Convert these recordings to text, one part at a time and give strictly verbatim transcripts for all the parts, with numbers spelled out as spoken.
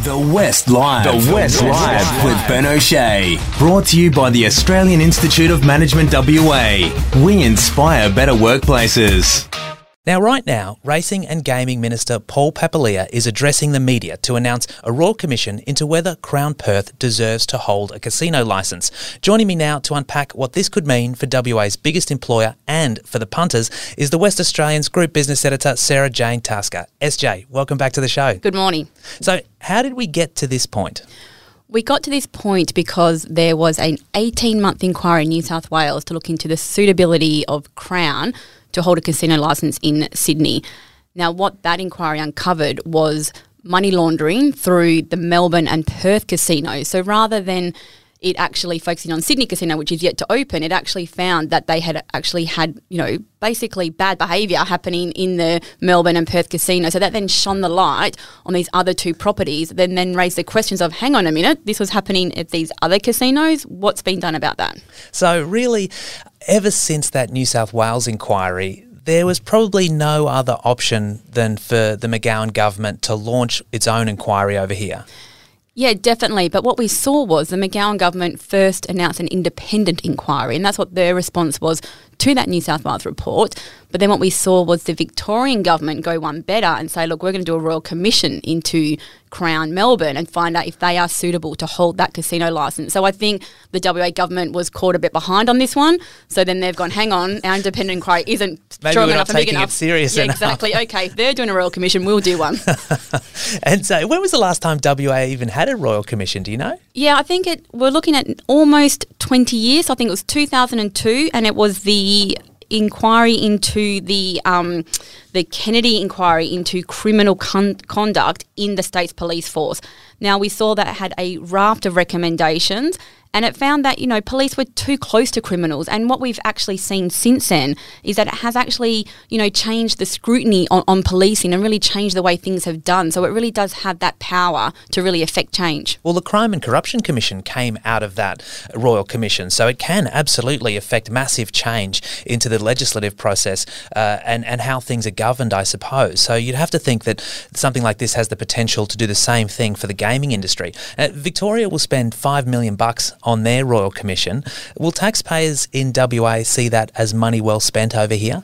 The West Live. The West Live with Ben O'Shea. Brought to you by the Australian Institute of Management W A. We inspire better workplaces. Now, right now, Racing and Gaming Minister Paul Papalia is addressing the media to announce a Royal Commission into whether Crown Perth deserves to hold a casino licence. Joining me now to unpack what this could mean for W A's biggest employer and for the punters is the West Australian's Group Business Editor, Sarah Jane Tasker. S J, welcome back to the show. Good morning. So, how did we get to this point? We got to this point because there was an eighteen-month inquiry in New South Wales to look into the suitability of Crown to hold a casino licence in Sydney. Now, what that inquiry uncovered was money laundering through the Melbourne and Perth casinos. So rather than it actually focusing on Sydney Casino, which is yet to open, it actually found that they had actually had, you know, basically bad behaviour happening in the Melbourne and Perth casino. So that then shone the light on these other two properties, then then raised the questions of, hang on a minute, this was happening at these other casinos. What's been done about that? So really, ever since that New South Wales inquiry, there was probably no other option than for the McGowan government to launch its own inquiry over here. Yeah, definitely. But what we saw was the McGowan government first announced an independent inquiry, and that's what their response was to that New South Wales report. But then what we saw was the Victorian government go one better and say, look, we're going to do a Royal Commission into Crown Melbourne and find out if they are suitable to hold that casino licence. So I think the W A government was caught a bit behind on this one. So then they've gone, hang on, our independent inquiry isn't Maybe strong we're enough not and big taking enough. it serious yeah, enough. Exactly. Okay, if they're doing a Royal Commission, we'll do one. And so when was the last time W A even had a Royal Commission, do you know? Yeah, I think it. we're looking at almost twenty years. I think it was two thousand two, and it was the inquiry into the um, the Kennedy inquiry into criminal con- conduct in the state's police force. Now, we saw that it had a raft of recommendations, and it found that, you know, police were too close to criminals. And what we've actually seen since then is that it has actually, you know, changed the scrutiny on, on policing and really changed the way things have done. So it really does have that power to really affect change. Well, the Crime and Corruption Commission came out of that Royal Commission, so it can absolutely affect massive change into the legislative process uh, and, and how things are governed, I suppose. So you'd have to think that something like this has the potential to do the same thing for the gaming industry. Uh, Victoria will spend five million bucks on their Royal Commission. Will taxpayers in W A see that as money well spent over here?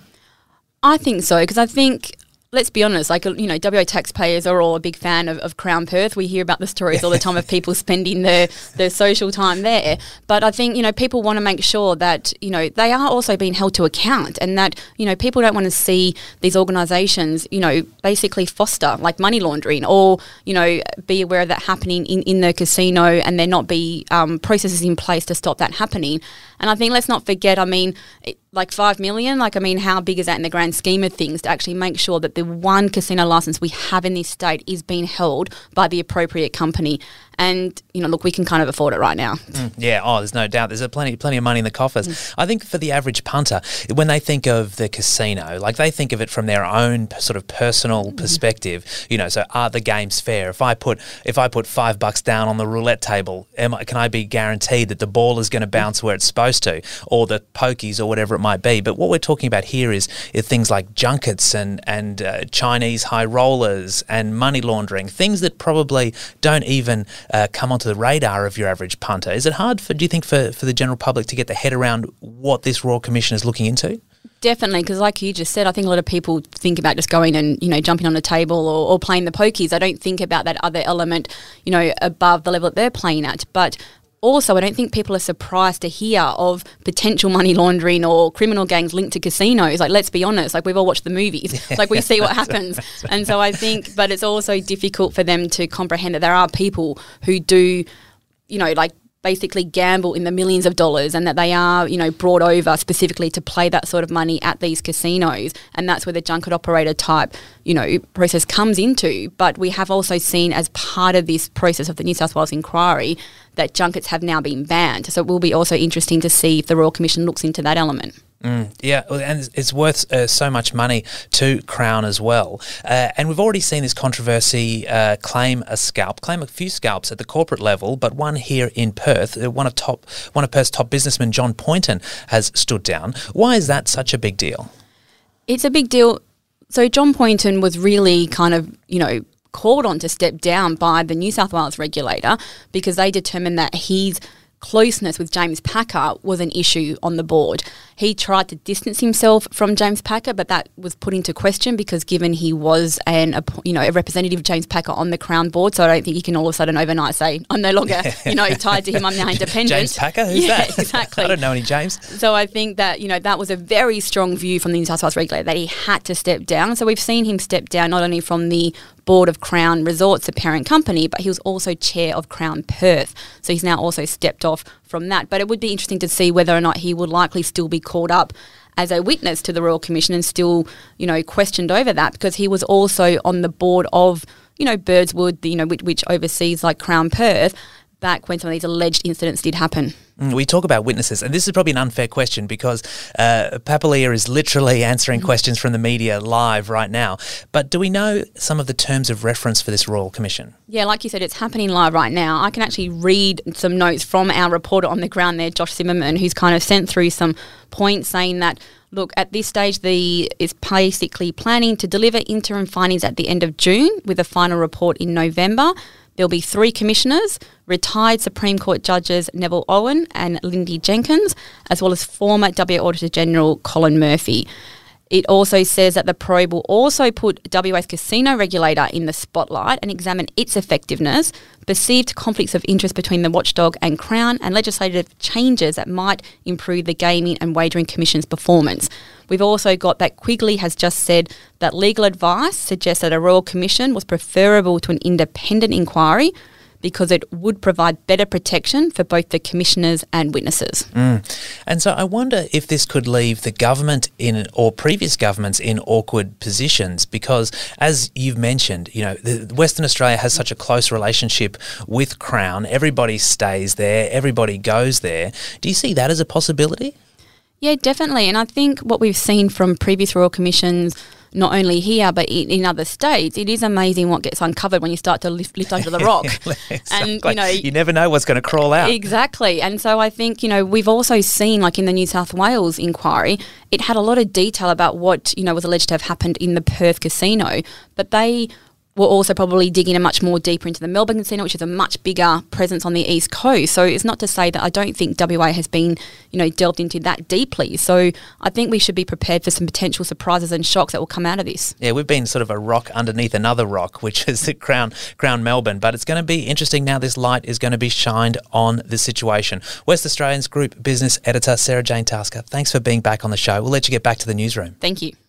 I think so, because I think, let's be honest, like, you know, W A taxpayers are all a big fan of, of Crown Perth. We hear about the stories all the time of people spending their, their social time there. But I think, you know, people want to make sure that, you know, they are also being held to account, and that, you know, people don't want to see these organisations, you know, basically foster like money laundering, or, you know, be aware of that happening in, in the casino, and there not be um, processes in place to stop that happening. And I think let's not forget, I mean, it, like five million, like, I mean, how big is that in the grand scheme of things to actually make sure that the one casino licence we have in this state is being held by the appropriate company? And, you know, look, we can kind of afford it right now. Mm, yeah, oh, there's no doubt. There's a plenty plenty of money in the coffers. Mm. I think for the average punter, when they think of the casino, like, they think of it from their own sort of personal mm. perspective. You know, so are the games fair? If I put if I put five bucks down on the roulette table, am I, can I be guaranteed that the ball is going to bounce where it's supposed to, or the pokies or whatever it might be? But what we're talking about here is, is things like junkets and, and uh, Chinese high rollers and money laundering, things that probably don't even Uh, come onto the radar of your average punter. Is it hard, for, do you think, for, for the general public to get their head around what this Royal Commission is looking into? Definitely, because like you just said, I think a lot of people think about just going and, you know, jumping on a table or, or playing the pokies. I don't think about that other element, you know, above the level that they're playing at. But also, I don't think people are surprised to hear of potential money laundering or criminal gangs linked to casinos. Like, let's be honest, like, we've all watched the movies. Like, we see what happens. Right. And so I think, but it's also difficult for them to comprehend that there are people who do, you know, like, basically gamble in the millions of dollars, and that they are, you know, brought over specifically to play that sort of money at these casinos. And that's where the junket operator type, you know, process comes into. But we have also seen, as part of this process of the New South Wales inquiry, that junkets have now been banned. So it will be also interesting to see if the Royal Commission looks into that element. Mm, yeah, and it's worth uh, so much money to Crown as well. Uh, and we've already seen this controversy uh, claim a scalp, claim a few scalps at the corporate level, but one here in Perth, uh, one of top, one of Perth's top businessmen, John Poynton, has stood down. Why is that such a big deal? It's a big deal. So John Poynton was really kind of, you know, called on to step down by the New South Wales regulator because they determined that his closeness with James Packer was an issue on the board. He tried to distance himself from James Packer, but that was put into question because given he was an, a, you know, a representative of James Packer on the Crown board, so I don't think you can all of a sudden overnight say, I'm no longer, you know, tied to him, I'm now independent. James Packer? Who's yeah, that? Exactly. I don't know any James. So I think that, you know, that was a very strong view from the New South Wales regulator that he had to step down. So we've seen him step down not only from the board of Crown Resorts, the parent company, but he was also chair of Crown Perth. So he's now also stepped off from that. But it would be interesting to see whether or not he would likely still be called up as a witness to the Royal Commission and still, you know, questioned over that because he was also on the board of, you know, Birdswood, you know, which, which oversees like Crown Perth, back when some of these alleged incidents did happen. We talk about witnesses, and this is probably an unfair question because uh, Papalia is literally answering mm-hmm. questions from the media live right now. But do we know some of the terms of reference for this Royal Commission? Yeah, like you said, it's happening live right now. I can actually read some notes from our reporter on the ground there, Josh Zimmerman, who's kind of sent through some points saying that, look, at this stage, the is basically planning to deliver interim findings at the end of June with a final report in November. There'll be three commissioners, retired Supreme Court judges Neville Owen and Lindy Jenkins, as well as former W A Auditor General Colin Murphy. It also says that the probe will also put W A's casino regulator in the spotlight and examine its effectiveness, perceived conflicts of interest between the watchdog and Crown, and legislative changes that might improve the Gaming and Wagering Commission's performance. We've also got that Quigley has just said that legal advice suggests that a Royal Commission was preferable to an independent inquiry because it would provide better protection for both the commissioners and witnesses. Mm. And so I wonder if this could leave the government in, or previous governments in awkward positions because, as you've mentioned, you know, the, Western Australia has such a close relationship with Crown. Everybody stays there. Everybody goes there. Do you see that as a possibility? Yeah, definitely. And I think what we've seen from previous Royal Commissions, not only here but in, in other states, it is amazing what gets uncovered when you start to lift, lift under the rock. Exactly. And you know, you never know what's going to crawl out. Exactly. And so I think, you know, we've also seen, like in the New South Wales inquiry, it had a lot of detail about what, you know, was alleged to have happened in the Perth casino, but they were also probably digging a much more deeper into the Melbourne casino, which is a much bigger presence on the East Coast. So it's not to say that I don't think W A has been, you know, delved into that deeply. So I think we should be prepared for some potential surprises and shocks that will come out of this. Yeah, we've been sort of a rock underneath another rock, which is the Crown, Crown Melbourne. But it's going to be interesting now. This light is going to be shined on the situation. West Australian's Group Business Editor, Sarah Jane Tasker, thanks for being back on the show. We'll let you get back to the newsroom. Thank you.